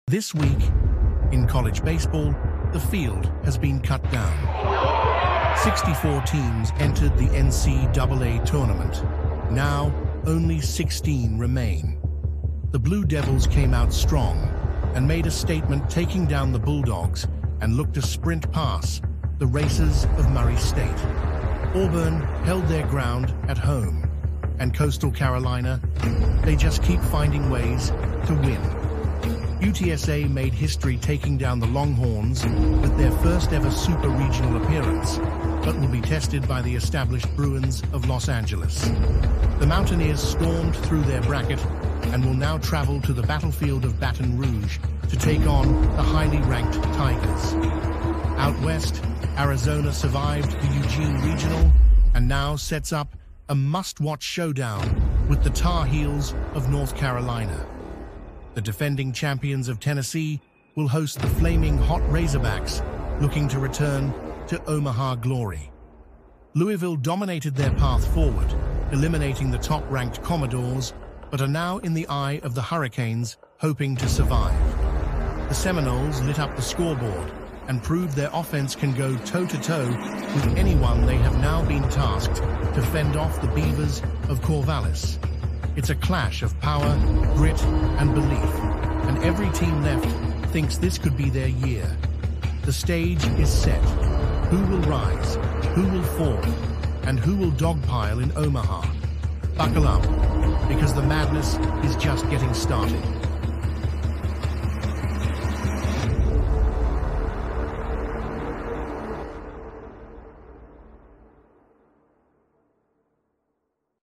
This week, in college baseball, the field has been cut down. 64 teams entered the NCAA tournament. Now, only 16 remain. The Blue Devils came out strong and made a statement, taking down the Bulldogs and looked to sprint past the Racers of Murray State. Auburn held their ground at home, and Coastal Carolina, they just keep finding ways to win. UTSA made history taking down the Longhorns with their first ever super regional appearance, but will be tested by the established Bruins of Los Angeles. The Mountaineers stormed through their bracket and will now travel to the battlefield of Baton Rouge to take on the highly ranked Tigers. Out west, Arizona survived the Eugene Regional and now sets up a must-watch showdown with the Tar Heels of North Carolina. The defending champions of Tennessee will host the flaming hot Razorbacks, looking to return to Omaha glory. Louisville dominated their path forward, eliminating the top-ranked Commodores, but are now in the eye of the Hurricanes, hoping to survive. The Seminoles lit up the scoreboard and proved their offense can go toe-to-toe with anyone. They have now been tasked to fend off the Beavers of Corvallis. It's a clash of power, grit, and belief, and every team left thinks this could be their year. The stage is set. Who will rise? Who will fall? And who will dogpile in Omaha? Buckle up, because the madness is just getting started.